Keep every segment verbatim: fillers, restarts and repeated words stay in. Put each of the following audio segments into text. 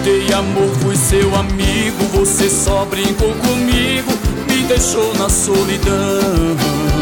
dei amor, fui seu amigo, você só brincou comigo, me deixou na solidão.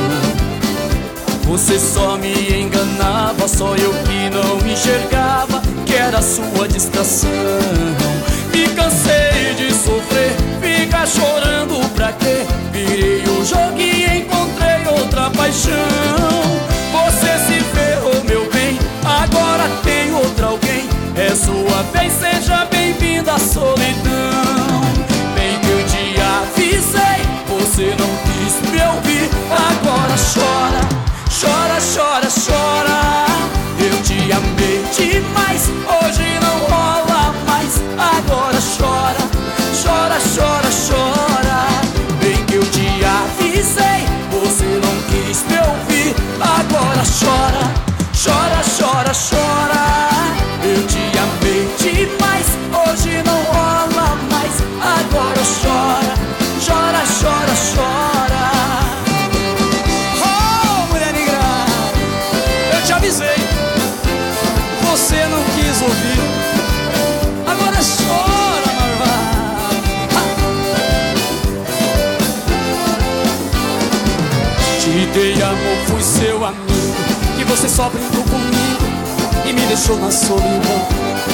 Você só me enganava, só eu que não enxergava que era sua distração. Me cansei de sofrer, ficar chorando pra quê? Virei o jogo e encontrei outra paixão. Você se ferrou, meu bem, agora tem outra alguém. É sua vez, seja bem-vinda à solidão. Bem que eu te avisei, você não quis me ouvir. Agora chora, chora, chora, chora. Eu te amei demais, hoje não rola mais. Agora chora, chora, chora, chora. Bem que eu te avisei, você não quis me ouvir. Agora chora, chora, chora, chora. Eu te amei demais, hoje não rola mais. Agora chora, chora, chora, chora. Oh, mulher negra, eu te avisei, você não quis ouvir. Agora chora, malvada. Te dei amor, fui seu amigo, E você só brincou comigo e me deixou na solidão.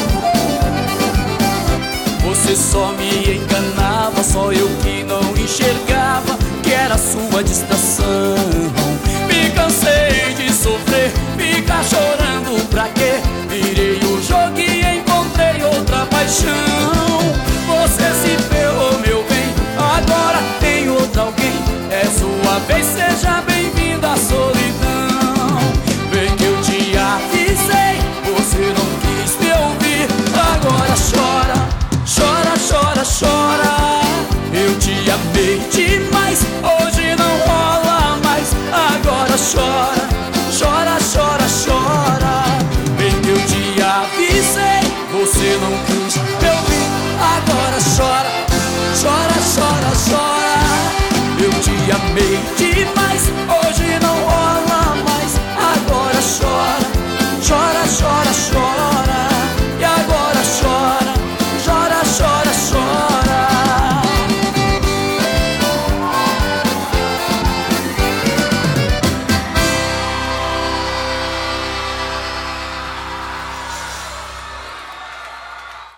você só me enganava, só eu que não enxergava que era sua distração. Me cansei de sofrer, ficar chorando pra quê? Virei o jogo e encontrei outra paixão. Você se ferrou, meu bem, agora tem outra alguém. É sua vez, seja bem-vinda à solidão. Bem que eu te avisei, você não quis me ouvir. Agora chora, chora, chora, chora. Eu te amei demais, hoje não rola mais. Agora chora, chora, chora, chora. Bem que eu te avisei, você não quis